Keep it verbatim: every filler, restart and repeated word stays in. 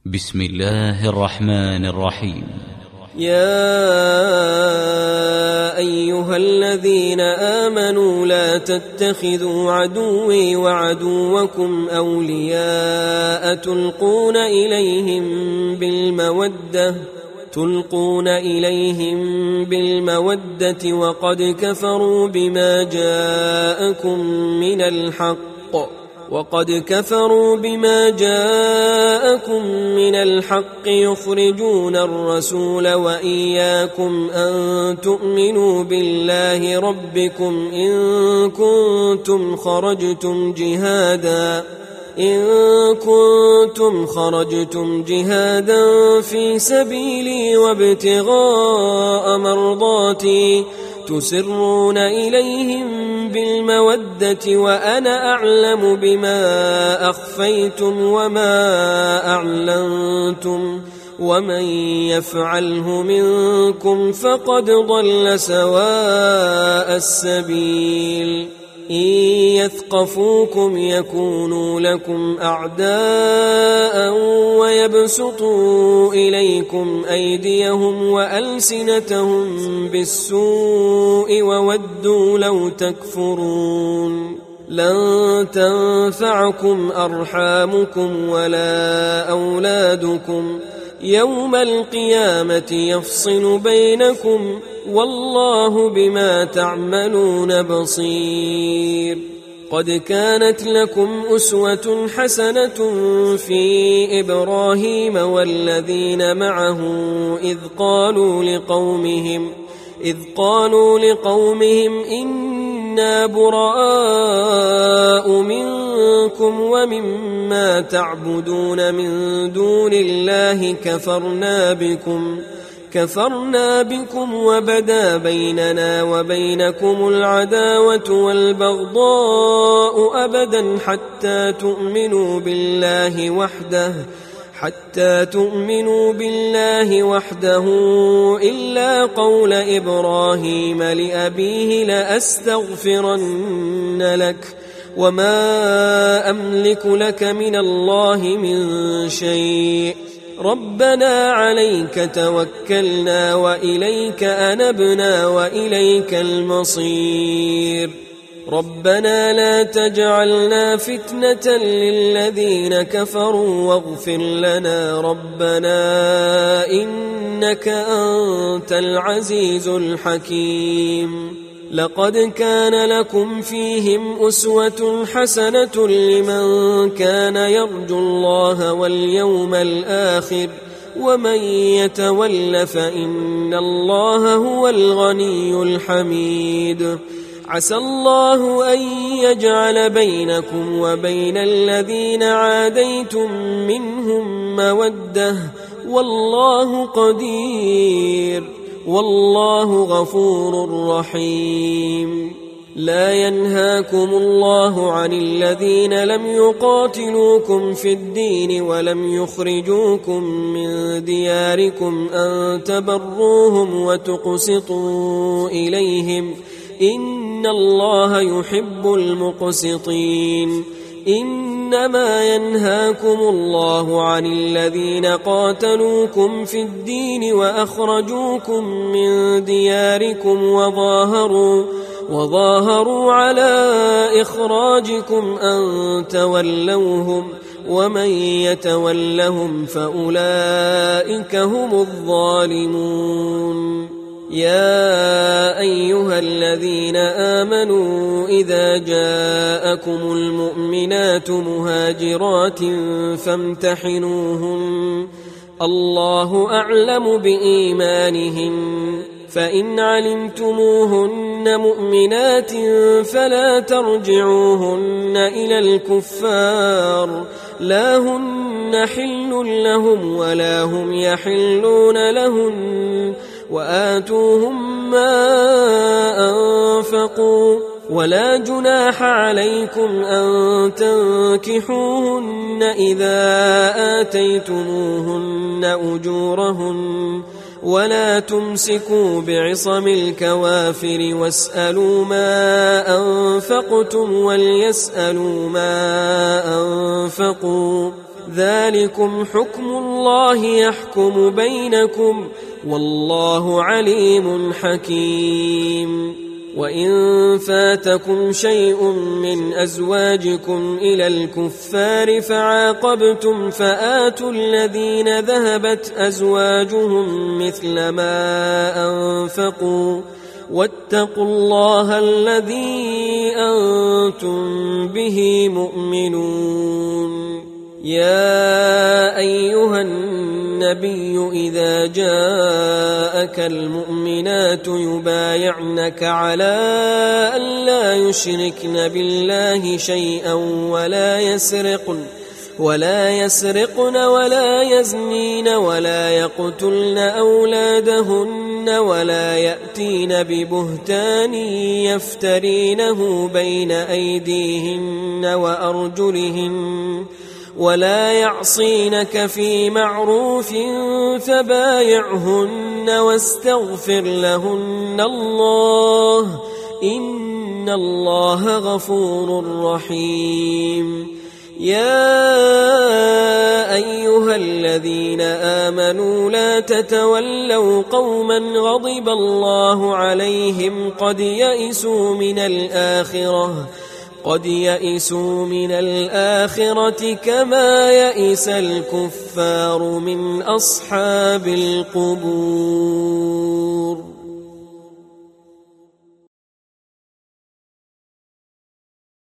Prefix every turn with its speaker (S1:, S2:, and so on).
S1: بسم الله الرحمن الرحيم.
S2: يا أيها الذين آمنوا لا تتخذوا عدوي وعدوكم أولياء تلقون إليهم بالمودة تلقون إليهم بالمودة وقد كفروا بما جاءكم من الحق وقد كفروا بما جاءكم من الحق يخرجون الرسول وإياكم أن تؤمنوا بالله ربكم إن كنتم خرجتم جهادا إن كنتم خرجتم جهادا في سبيلي وابتغاء مرضاتي تسرون إليهم بالمودة وأنا أعلم بما أخفيتم وما أعلنتم ومن يفعله منكم فقد ضل سواء السبيل إن يثقفوكم يكونوا لكم أعداء ويبسطوا إليكم أيديهم وألسنتهم بالسوء وودوا لو تكفرون لن تنفعكم أرحامكم ولا أولادكم يوم القيامة يفصل بينكم والله بما تعملون بصير. قد كانت لكم أسوة حسنة في إبراهيم والذين معه إذ قالوا لقومهم إذ قالوا لقومهم إنا براء منكم ومما تعبدون من دون الله كفرنا بكم كفرنا بكم وبدا بيننا وبينكم العداوة والبغضاء أبدا حتى تؤمنوا بالله وحده حتى تؤمنوا بالله وحده إلا قول إبراهيم لأبيه لأستغفرن لك وما أملك لك من الله من شيء ربنا عليك توكلنا وإليك أنبنا وإليك المصير ربنا لا تجعلنا فتنة للذين كفروا واغفر لنا ربنا إنك أنت العزيز الحكيم. لقد كان لكم فيهم أسوة حسنة لمن كان يرجو الله واليوم الآخر ومن يتول فإن الله هو الغني الحميد. عسى الله أن يجعل بينكم وبين الذين عاديتم منهم مودة والله قدير والله غفور رحيم. لا ينهاكم الله عن الذين لم يقاتلوكم في الدين ولم يخرجوكم من دياركم أن تبروهم وتقسطوا إليهم إن الله يحب المقسطين. إنما ينهاكم الله عن الذين قاتلوكم في الدين وأخرجوكم من دياركم وظاهروا وظاهروا على إخراجكم أن تولوهم ومن يتولهم فأولئك هم الظالمون. يا أيها الذين آمنوا إذا جاءكم المؤمنات مهاجرات فامتحنوهن الله أعلم بإيمانهن فإن علمتموهن مؤمنات فلا ترجعوهن إلى الكفار لا هن حل لهم ولا هم يحلون لهن وآتوهم ما أنفقوا ولا جناح عليكم أن تنكحوهن إذا آتيتموهن أجورهن ولا تمسكوا بعصم الكوافر واسألوا ما أنفقتم وليسألوا ما أنفقوا ذلكم حكم الله يحكم بينكم والله عليم حكيم. وإن فاتكم شيء من أزواجكم إلى الكفار فعاقبتم فآتوا الذين ذهبت أزواجهم مثل ما أنفقوا واتقوا الله الذي أنتم به مؤمنون. يا أيها النبي إذا جاءك المؤمنات يبايعنك على أن لا يشركن بالله شيئا ولا يسرقن ولا يسرقن ولا يزنين ولا يقتلن أولادهن ولا يأتين ببهتان يفترينه بين أيديهن وأرجلهن ولا يعصينك في معروف فبايعهن واستغفر لهن الله إن الله غفور رحيم. يا أيها الذين آمنوا لا تتولوا قوما غضب الله عليهم قد يئسوا من الآخرة قد يئسوا من الآخرة كما يئس الكفار من أصحاب القبور.